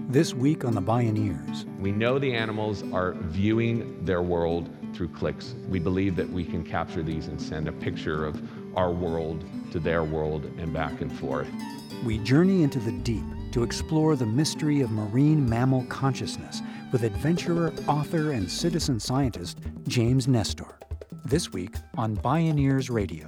This week on The Bioneers. We know the animals are viewing their world through clicks. We believe that we can capture these and send a picture of our world to their world and back and forth. We journey into the deep to explore the mystery of marine mammal consciousness with adventurer, author, and citizen scientist James Nestor. This week on Bioneers Radio.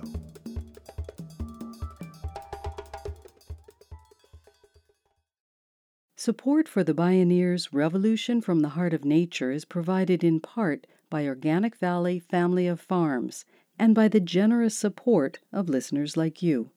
Support for the Bioneers Revolution from the Heart of Nature is provided in part by Organic Valley Family of Farms and by the generous support of listeners like you.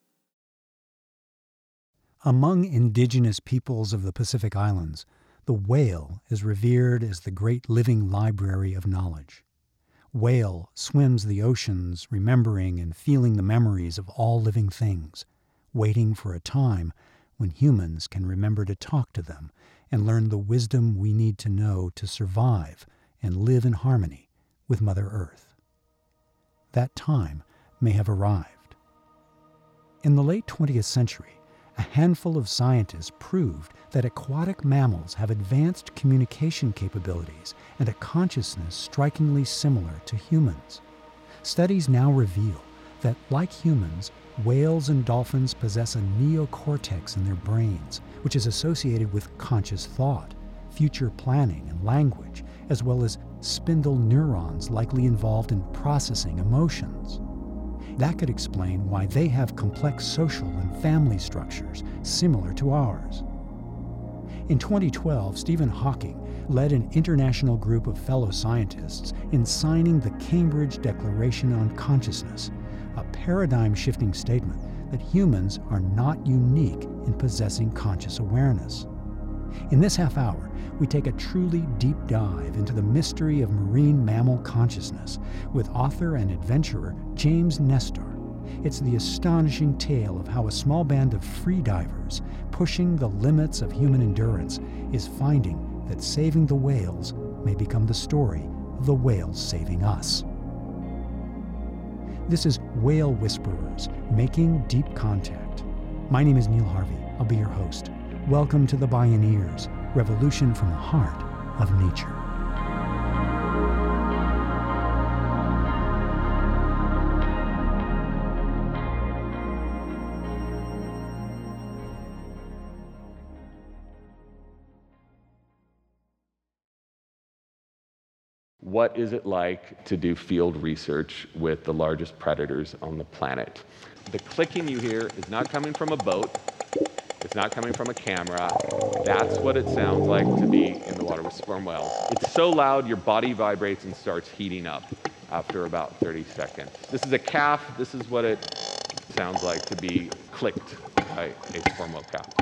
Among indigenous peoples of the Pacific Islands, the whale is revered as the great living library of knowledge. Whale swims the oceans, remembering and feeling the memories of all living things, waiting for a time when humans can remember to talk to them and learn the wisdom we need to know to survive and live in harmony with Mother Earth. That time may have arrived. In the late 20th century, a handful of scientists proved that aquatic mammals have advanced communication capabilities and a consciousness strikingly similar to humans. Studies now reveal that, like humans, whales and dolphins possess a neocortex in their brains, which is associated with conscious thought, future planning, and language, as well as spindle neurons likely involved in processing emotions. That could explain why they have complex social and family structures similar to ours. In 2012, Stephen Hawking led an international group of fellow scientists in signing the Cambridge Declaration on Consciousness, a paradigm-shifting statement that humans are not unique in possessing conscious awareness. In this half hour, we take a truly deep dive into the mystery of marine mammal consciousness with author and adventurer James Nestor. It's the astonishing tale of how a small band of freedivers pushing the limits of human endurance is finding that saving the whales may become the story of the whales saving us. This is Whale Whisperers, Making Deep Contact. My name is Neil Harvey. I'll be your host. Welcome to the Bioneers, Revolution from the Heart of Nature. What is it like to do field research with the largest predators on the planet? The clicking you hear is not coming from a boat. It's not coming from a camera. That's what it sounds like to be in the water with sperm whales. It's so loud, your body vibrates and starts heating up after about 30 seconds. This is a calf. This is what it sounds like to be clicked by a sperm whale calf.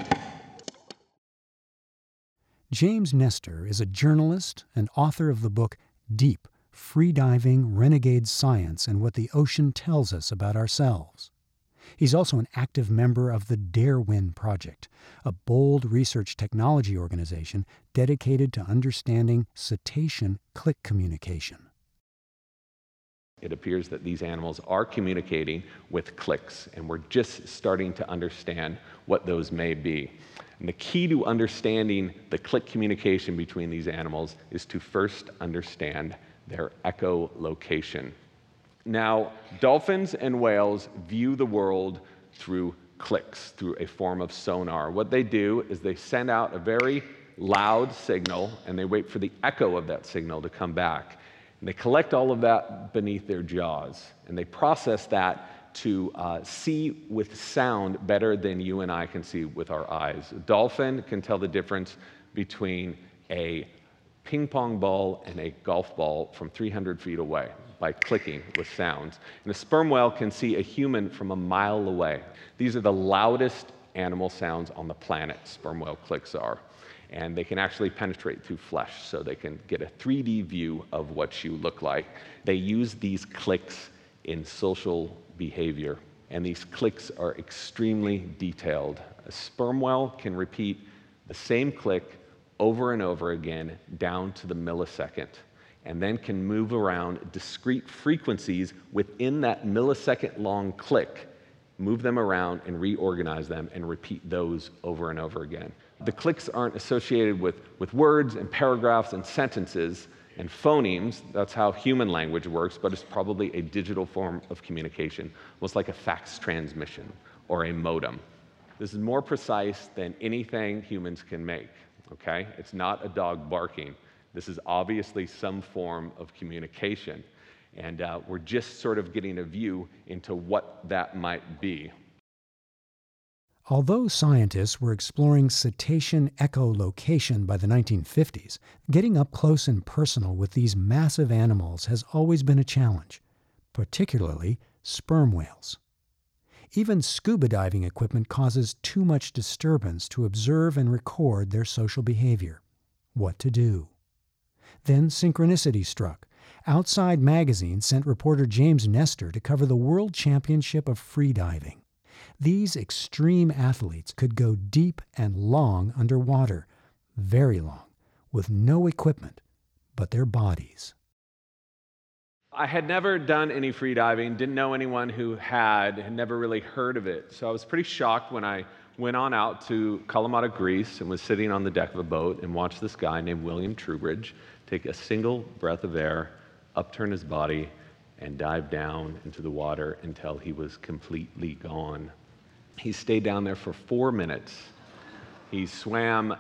James Nestor is a journalist and author of the book Deep, Freediving, Renegade Science and What the Ocean Tells Us About Ourselves. He's also an active member of the Darewin Project, a bold research technology organization dedicated to understanding cetacean click communication. It appears that these animals are communicating with clicks, and we're just starting to understand what those may be. And the key to understanding the click communication between these animals is to first understand their echolocation. Now, dolphins and whales view the world through clicks, through a form of sonar. What they do is they send out a very loud signal, and they wait for the echo of that signal to come back. And they collect all of that beneath their jaws, and they process that to see with sound better than you and I can see with our eyes. A dolphin can tell the difference between a ping pong ball and a golf ball from 300 feet away by clicking with sounds. And a sperm whale can see a human from a mile away. These are the loudest animal sounds on the planet, sperm whale clicks are. And they can actually penetrate through flesh, so they can get a 3D view of what you look like. They use these clicks in social behavior, and these clicks are extremely detailed. A sperm whale can repeat the same click over and over again down to the millisecond, and then can move around discrete frequencies within that millisecond-long click, move them around and reorganize them and repeat those over and over again. The clicks aren't associated with words and paragraphs and sentences and phonemes. That's how human language works, but it's probably a digital form of communication, almost like a fax transmission or a modem. This is more precise than anything humans can make, okay? It's not a dog barking. This is obviously some form of communication, and we're just sort of getting a view into what that might be. Although scientists were exploring cetacean echolocation by the 1950s, getting up close and personal with these massive animals has always been a challenge, particularly sperm whales. Even scuba diving equipment causes too much disturbance to observe and record their social behavior. What to do? Then synchronicity struck. Outside Magazine sent reporter James Nestor to cover the World Championship of Freediving. These extreme athletes could go deep and long underwater, very long, with no equipment but their bodies. I had never done any freediving, didn't know anyone who had never really heard of it. So I was pretty shocked when I went on out to Kalamata, Greece, and was sitting on the deck of a boat and watched this guy named William Trubridge take a single breath of air, upturn his body, and dive down into the water until he was completely gone. He stayed down there for 4 minutes. He swam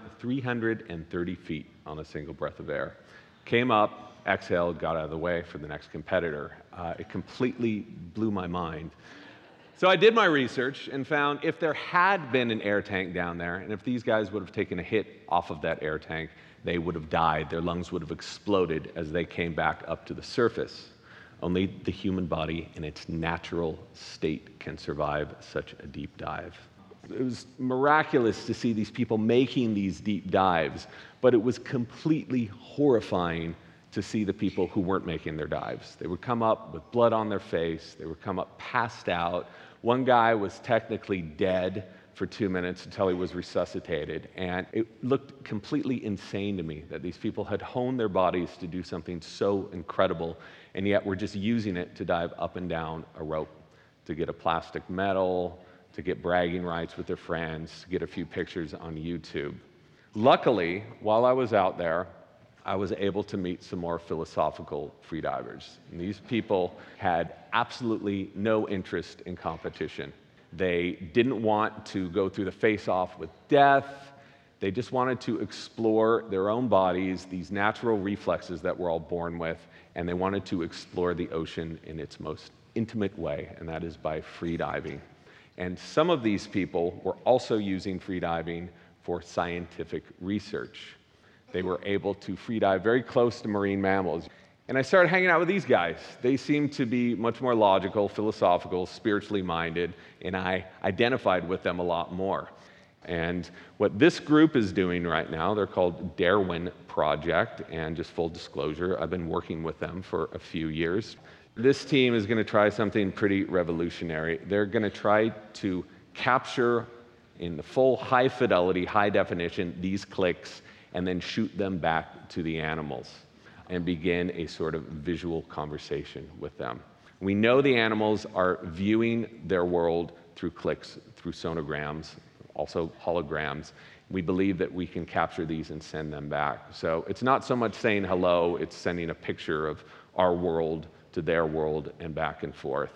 330 feet on a single breath of air. Came up, exhaled, got out of the way for the next competitor. It completely blew my mind. So I did my research and found if there had been an air tank down there, and if these guys would have taken a hit off of that air tank, they would have died. Their lungs would have exploded as they came back up to the surface. Only the human body in its natural state can survive such a deep dive. It was miraculous to see these people making these deep dives, but it was completely horrifying to see the people who weren't making their dives. They would come up with blood on their face. They would come up passed out. One guy was technically dead for 2 minutes until he was resuscitated. And it looked completely insane to me that these people had honed their bodies to do something so incredible, and yet we're just using it to dive up and down a rope, to get a plastic medal, to get bragging rights with their friends, to get a few pictures on YouTube. Luckily, while I was out there, I was able to meet some more philosophical freedivers. And these people had absolutely no interest in competition. They didn't want to go through the face-off with death. They just wanted to explore their own bodies, these natural reflexes that we're all born with, and they wanted to explore the ocean in its most intimate way, and that is by freediving. And some of these people were also using freediving for scientific research. They were able to freedive very close to marine mammals. And I started hanging out with these guys. They seemed to be much more logical, philosophical, spiritually minded, and I identified with them a lot more. And what this group is doing right now, they're called Darwin Project, and just full disclosure, I've been working with them for a few years. This team is going to try something pretty revolutionary. They're going to try to capture in the full high fidelity, high definition, these clicks, and then shoot them back to the animals and begin a sort of visual conversation with them. We know the animals are viewing their world through clicks, through sonograms, also holograms. We believe that we can capture these and send them back. So it's not so much saying hello, it's sending a picture of our world to their world and back and forth.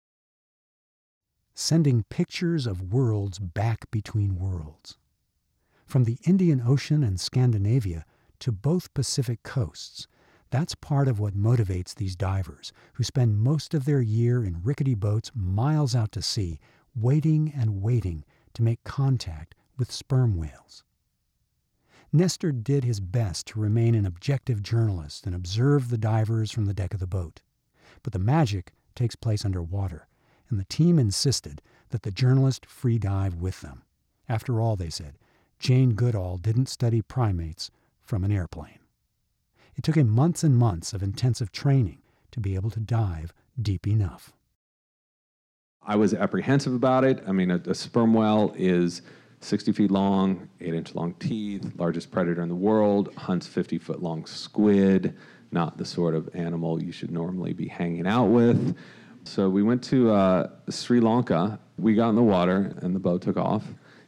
Sending pictures of worlds back between worlds. From the Indian Ocean and Scandinavia to both Pacific coasts, that's part of what motivates these divers, who spend most of their year in rickety boats miles out to sea, waiting and waiting to make contact with sperm whales. Nestor did his best to remain an objective journalist and observe the divers from the deck of the boat. But the magic takes place underwater, and the team insisted that the journalist free dive with them. After all, they said, Jane Goodall didn't study primates from an airplane. It took him months and months of intensive training to be able to dive deep enough. I was apprehensive about it. I mean, a sperm whale is 60 feet long, 8-inch long teeth, largest predator in the world, hunts 50-foot long squid, not the sort of animal you should normally be hanging out with. So we went to Sri Lanka. We got in the water and the boat took off.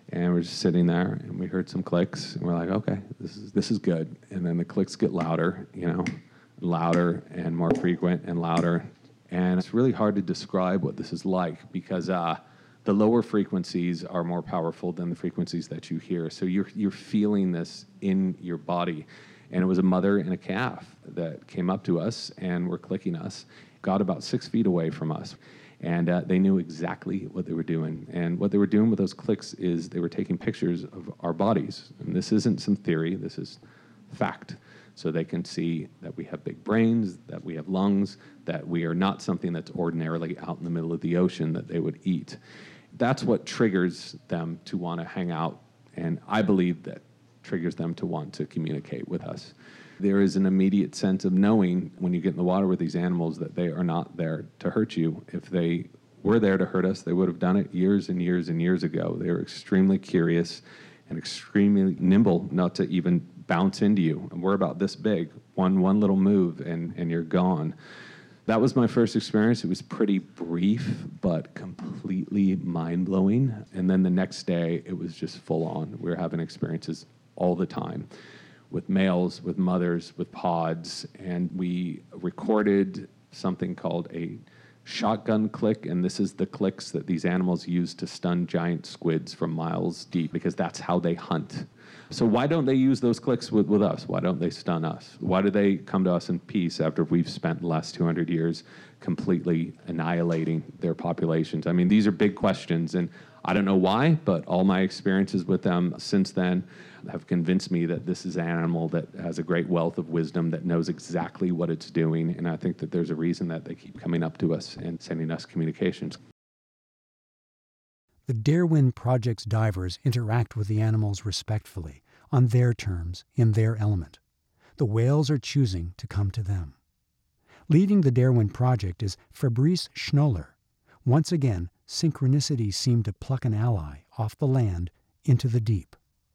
And we're just sitting there, and we heard some clicks, and we're like, okay, this is good. And then the clicks get louder, louder and more frequent and louder. And it's really hard to describe what this is like because the lower frequencies are more powerful than the frequencies that you hear. So you're feeling this in your body. And it was a mother and a calf that came up to us and were clicking us, got about 6 feet away from us. And they knew exactly what they were doing. And what they were doing with those clicks is they were taking pictures of our bodies. And this isn't some theory, this is fact. So they can see that we have big brains, that we have lungs, that we are not something that's ordinarily out in the middle of the ocean that they would eat. That's what triggers them to want to hang out. And I believe that triggers them to want to communicate with us. There is an immediate sense of knowing when you get in the water with these animals that they are not there to hurt you. If they were there to hurt us, they would have done it years and years and years ago. They were extremely curious and extremely nimble not to even bounce into you. And we're about this big. One little move and you're gone. That was my first experience. It was pretty brief, but completely mind-blowing. And then the next day, it was just full on. We were having experiences all the time with males, with mothers, with pods, and we recorded something called a shotgun click, and this is the clicks that these animals use to stun giant squids from miles deep, because that's how they hunt. So why don't they use those clicks with us? Why don't they stun us? Why do they come to us in peace after we've spent the last 200 years completely annihilating their populations? I mean, these are big questions, and I don't know why, but all my experiences with them since then have convinced me that this is an animal that has a great wealth of wisdom, that knows exactly what it's doing, and I think that there's a reason that they keep coming up to us and sending us communications. The Darwin Project's divers interact with the animals respectfully, on their terms, in their element. The whales are choosing to come to them. Leading the Darwin Project is Fabrice Schnoller. Once again, synchronicity seemed to pluck an ally off the land into the deep.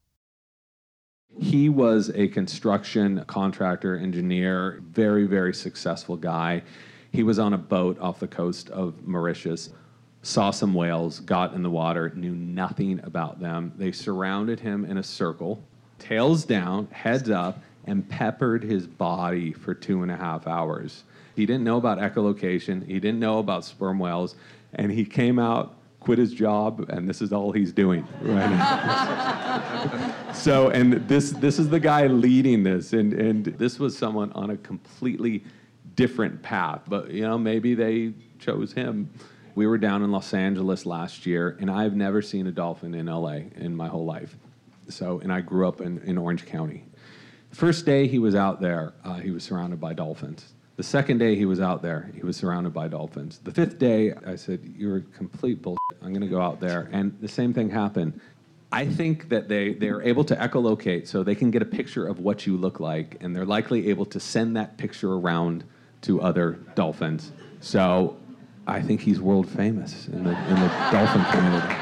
He was a construction contractor, engineer, very, very successful guy. He was on a boat off the coast of Mauritius, saw some whales, got in the water, knew nothing about them. They surrounded him in a circle, tails down, heads up, and peppered his body for 2.5 hours. He didn't know about echolocation. He didn't know about sperm whales. And he came out, quit his job, and this is all he's doing right now. So, and this is the guy leading this, and this was someone on a completely different path. But, maybe they chose him. We were down in Los Angeles last year, and I've never seen a dolphin in LA in my whole life. So, and I grew up in Orange County. The first day he was out there, he was surrounded by dolphins. The second day he was out there, he was surrounded by dolphins. The fifth day, I said, "You're complete bullshit. I'm going to go out there." And the same thing happened. I think that they're able to echolocate, so they can get a picture of what you look like, and they're likely able to send that picture around to other dolphins. So I think he's world famous in the dolphin community.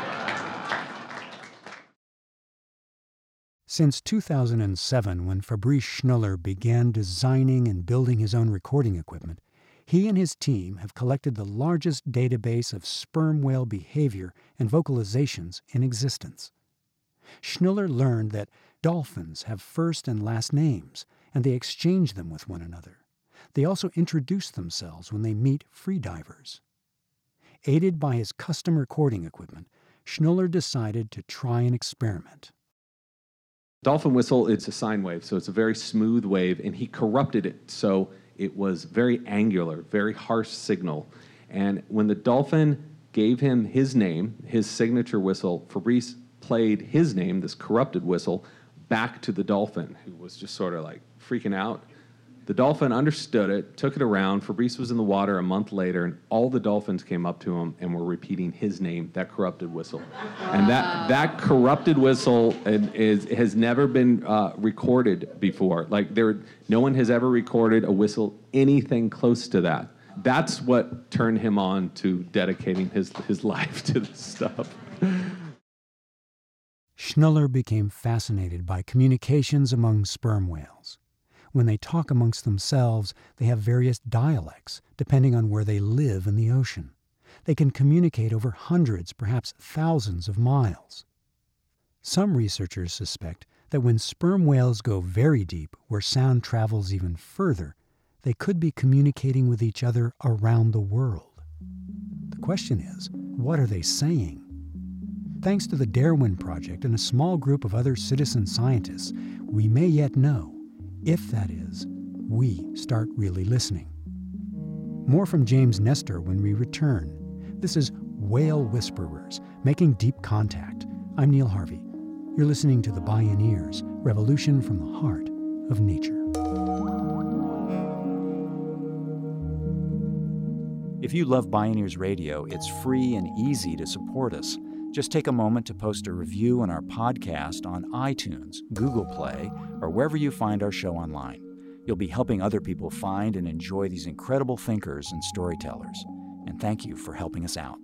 Since 2007, when Fabrice Schnoller began designing and building his own recording equipment, he and his team have collected the largest database of sperm whale behavior and vocalizations in existence. Schnoller learned that dolphins have first and last names, and they exchange them with one another. They also introduce themselves when they meet freedivers. Aided by his custom recording equipment, Schnoller decided to try an experiment. Dolphin whistle, it's a sine wave, so it's a very smooth wave, and he corrupted it so it was very angular, very harsh signal. And when the dolphin gave him his name, his signature whistle, Fabrice played his name, this corrupted whistle, back to the dolphin, who was just sort of like freaking out. The dolphin understood it, took it around. Fabrice was in the water a month later, and all the dolphins came up to him and were repeating his name, that corrupted whistle. And that corrupted whistle has never been recorded before. Like, no one has ever recorded a whistle anything close to that. That's what turned him on to dedicating his life to this stuff. Schnoller became fascinated by communications among sperm whales. When they talk amongst themselves, they have various dialects, depending on where they live in the ocean. They can communicate over hundreds, perhaps thousands of miles. Some researchers suspect that when sperm whales go very deep, where sound travels even further, they could be communicating with each other around the world. The question is, what are they saying? Thanks to the Darwin Project and a small group of other citizen scientists, we may yet know if, that is, we start really listening. More from James Nestor when we return. This is Whale Whisperers, Making Deep Contact. I'm Neil Harvey. You're listening to The Bioneers, Revolution from the Heart of Nature. If you love Bioneers Radio, it's free and easy to support us. Just take a moment to post a review on our podcast on iTunes, Google Play, or wherever you find our show online. You'll be helping other people find and enjoy these incredible thinkers and storytellers. And thank you for helping us out.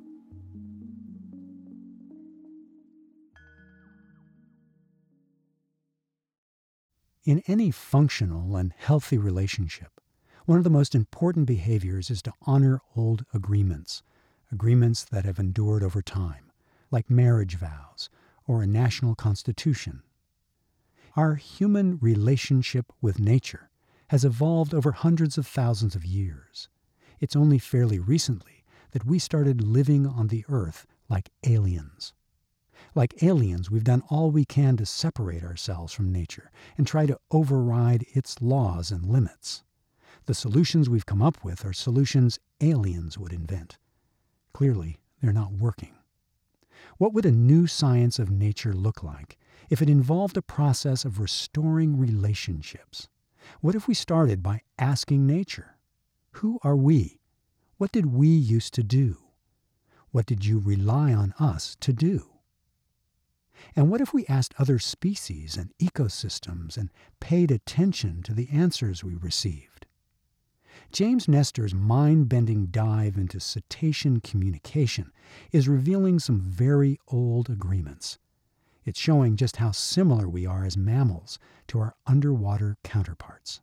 In any functional and healthy relationship, one of the most important behaviors is to honor old agreements that have endured over time, like marriage vows or a national constitution. Our human relationship with nature has evolved over hundreds of thousands of years. It's only fairly recently that we started living on the earth like aliens. Like aliens, we've done all we can to separate ourselves from nature and try to override its laws and limits. The solutions we've come up with are solutions aliens would invent. Clearly, they're not working. What would a new science of nature look like if it involved a process of restoring relationships? What if we started by asking nature, who are we? What did we used to do? What did you rely on us to do? And what if we asked other species and ecosystems and paid attention to the answers we received? James Nestor's mind-bending dive into cetacean communication is revealing some very old agreements. It's showing just how similar we are as mammals to our underwater counterparts.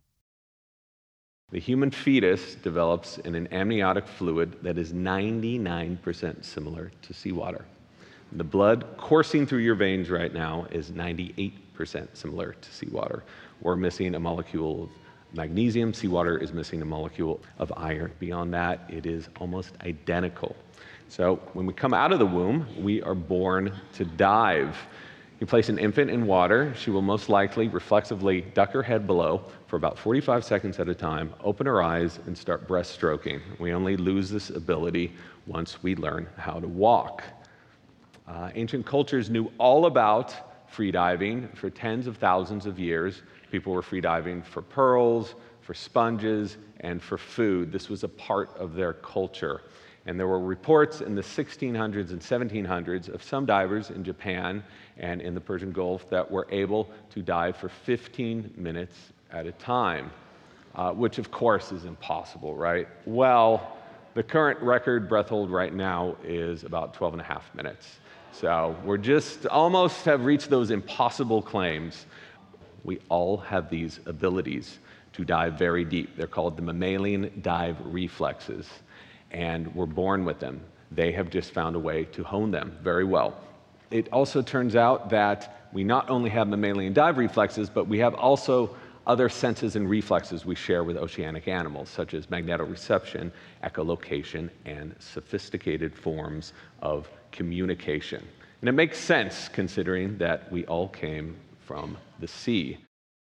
The human fetus develops in an amniotic fluid that is 99% similar to seawater. The blood coursing through your veins right now is 98% similar to seawater. We're missing a molecule of magnesium. Seawater is missing a molecule of iron. Beyond that, it is almost identical. So when we come out of the womb, we are born to dive. You place an infant in water, she will most likely reflexively duck her head below for about 45 seconds at a time, open her eyes, and start breaststroking. We only lose this ability once we learn how to walk. Ancient cultures knew all about freediving for tens of thousands of years. People were freediving for pearls, for sponges, and for food. This was a part of their culture. And there were reports in the 1600s and 1700s of some divers in Japan and in the Persian Gulf that were able to dive for 15 minutes at a time, which of course is impossible, right? Well, the current record breath hold right now is about 12 and a half minutes. So we're just almost have reached those impossible claims. We all have these abilities to dive very deep. They're called the mammalian dive reflexes, and we're born with them. They have just found a way to hone them very well. It also turns out that we not only have mammalian dive reflexes, but we have also other senses and reflexes we share with oceanic animals, such as magnetoreception, echolocation, and sophisticated forms of communication. And it makes sense considering that we all came from the sea.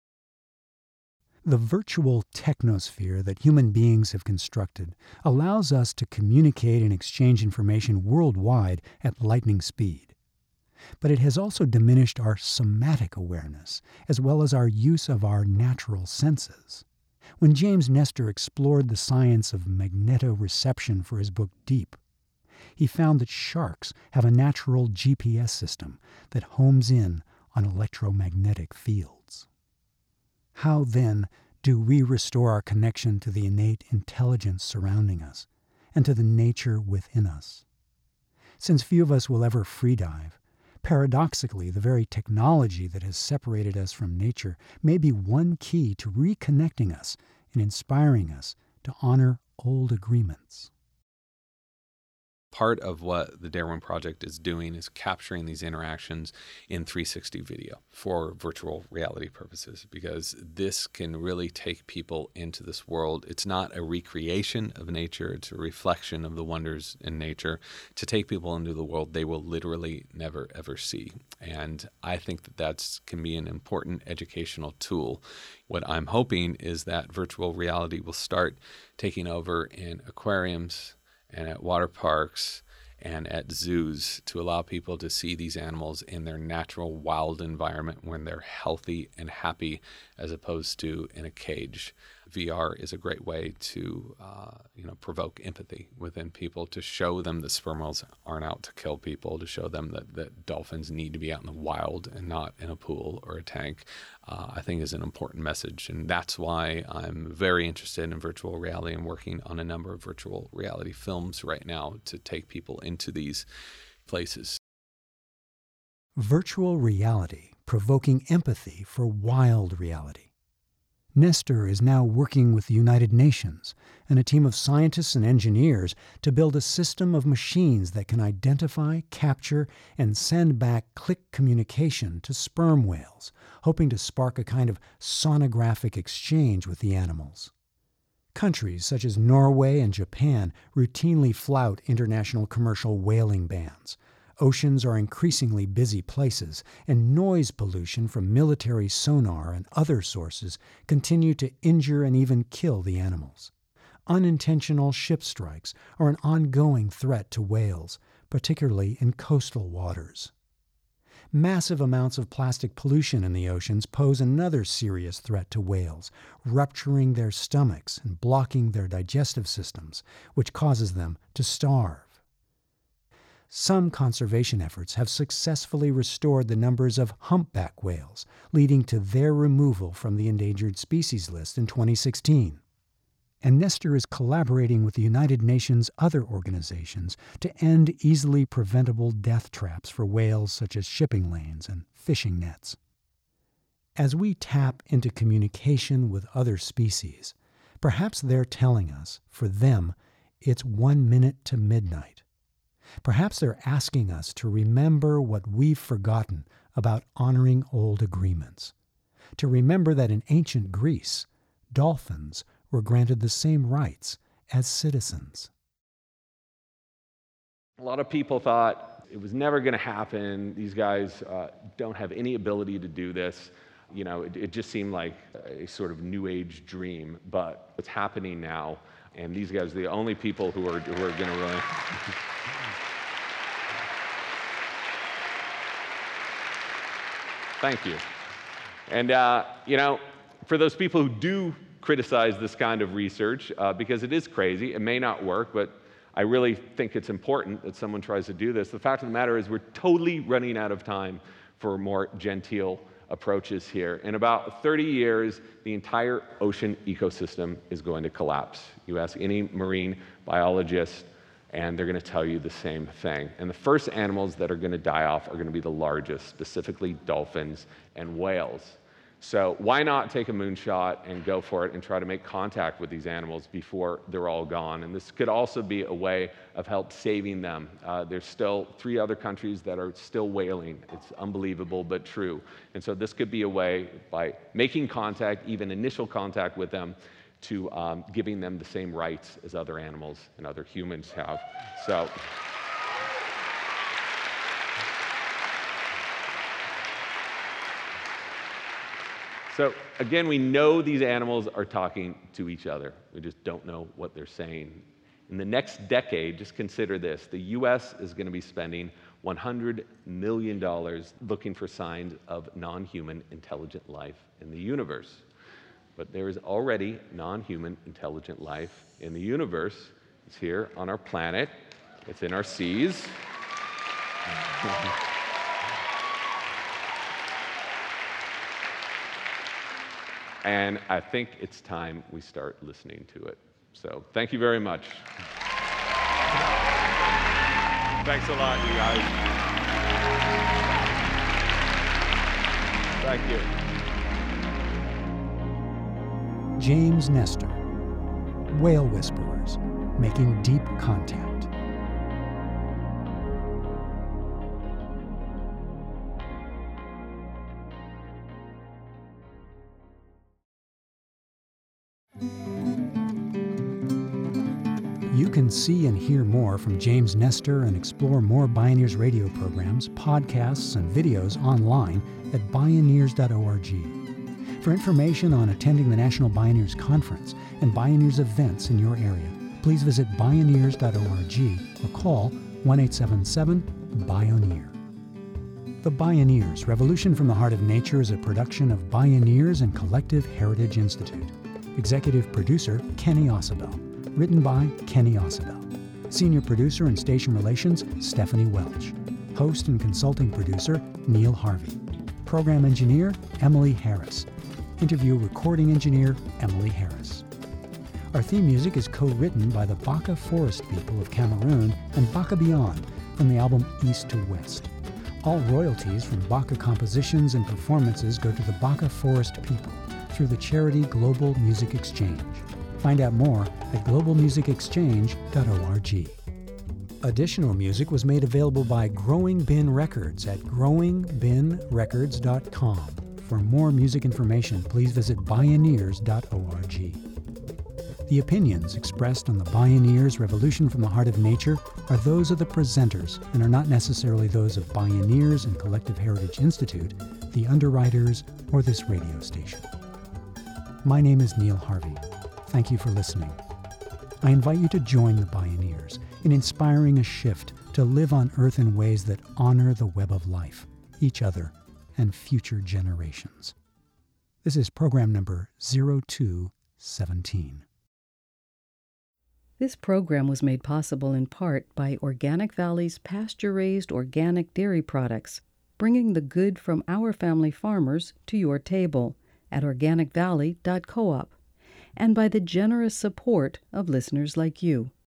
The virtual technosphere that human beings have constructed allows us to communicate and exchange information worldwide at lightning speed. But it has also diminished our somatic awareness, as well as our use of our natural senses. When James Nestor explored the science of magnetoreception for his book Deep, he found that sharks have a natural GPS system that homes in on electromagnetic fields. How, then, do we restore our connection to the innate intelligence surrounding us and to the nature within us? Since few of us will ever freedive, paradoxically, the very technology that has separated us from nature may be one key to reconnecting us and inspiring us to honor old agreements. Part of what the Darwin Project is doing is capturing these interactions in 360 video for virtual reality purposes, because this can really take people into this world. It's not a recreation of nature, it's a reflection of the wonders in nature to take people into the world they will literally never, ever see. And I think that can be an important educational tool. What I'm hoping is that virtual reality will start taking over in aquariums and at water parks and at zoos to allow people to see these animals in their natural wild environment when they're healthy and happy, as opposed to in a cage. VR is a great way to provoke empathy within people, to show them that sperm whales aren't out to kill people, to show them that dolphins need to be out in the wild and not in a pool or a tank, I think is an important message. And that's why I'm very interested in virtual reality and working on a number of virtual reality films right now to take people into these places. Virtual reality provoking empathy for wild reality. Nestor is now working with the United Nations and a team of scientists and engineers to build a system of machines that can identify, capture, and send back click communication to sperm whales, hoping to spark a kind of sonographic exchange with the animals. Countries such as Norway and Japan routinely flout international commercial whaling bans. Oceans are increasingly busy places, and noise pollution from military sonar and other sources continue to injure and even kill the animals. Unintentional ship strikes are an ongoing threat to whales, particularly in coastal waters. Massive amounts of plastic pollution in the oceans pose another serious threat to whales, rupturing their stomachs and blocking their digestive systems, which causes them to starve. Some conservation efforts have successfully restored the numbers of humpback whales, leading to their removal from the endangered species list in 2016. And Nestor is collaborating with the United Nations' other organizations to end easily preventable death traps for whales such as shipping lanes and fishing nets. As we tap into communication with other species, perhaps they're telling us, for them, it's 1 minute to midnight. Perhaps they're asking us to remember what we've forgotten about honoring old agreements, to remember that in ancient Greece, dolphins were granted the same rights as citizens. A lot of people thought it was never going to happen. These guys don't have any ability to do this. It just seemed like a sort of new age dream, but it's happening now, and these guys are the only people who are going to really... Thank you. And, for those people who do criticize this kind of research, because it is crazy, it may not work, but I really think it's important that someone tries to do this. The fact of the matter is we're totally running out of time for more genteel approaches here. In about 30 years, the entire ocean ecosystem is going to collapse. You ask any marine biologist, and they're going to tell you the same thing. And the first animals that are going to die off are going to be the largest, specifically dolphins and whales. So why not take a moonshot and go for it and try to make contact with these animals before they're all gone? And this could also be a way of help saving them. There's still 3 other countries that are still whaling. It's unbelievable, but true. And so this could be a way, by making contact, even initial contact with them, to giving them the same rights as other animals and other humans have. So again, we know these animals are talking to each other. We just don't know what they're saying. In the next decade, just consider this, the US is going to be spending $100 million looking for signs of non-human intelligent life in the universe. But there is already non-human intelligent life in the universe. It's here on our planet. It's in our seas. And I think it's time we start listening to it. So thank you very much. Thanks a lot, you guys. Thank you. James Nestor, Whale Whisperers, Making Deep Contact. You can see and hear more from James Nestor and explore more Bioneers radio programs, podcasts, and videos online at bioneers.org. For information on attending the National Bioneers Conference and Bioneers events in your area, please visit bioneers.org or call 1-877-BIONEER. The Bioneers, Revolution from the Heart of Nature is a production of Bioneers and Collective Heritage Institute. Executive producer, Kenny Ausubel. Written by Kenny Ausubel. Senior producer and station relations, Stephanie Welch. Host and consulting producer, Neil Harvey. Program engineer, Emily Harris. Interview recording engineer, Emily Harris. Our theme music is co-written by the Baka Forest people of Cameroon and Baka Beyond from the album East to West. All royalties from Baka compositions and performances go to the Baka Forest people through the charity Global Music Exchange. Find out more at globalmusicexchange.org. Additional music was made available by Growing Bin Records at growingbinrecords.com. For more music information, please visit bioneers.org. The opinions expressed on the Bioneers Revolution from the Heart of Nature are those of the presenters and are not necessarily those of Bioneers and Collective Heritage Institute, the underwriters, or this radio station. My name is Neil Harvey. Thank you for listening. I invite you to join the Bioneers in inspiring a shift to live on Earth in ways that honor the web of life, each other, and future generations. This is program number 0217. This program was made possible in part by Organic Valley's pasture-raised organic dairy products, bringing the good from our family farmers to your table at organicvalley.coop, and by the generous support of listeners like you.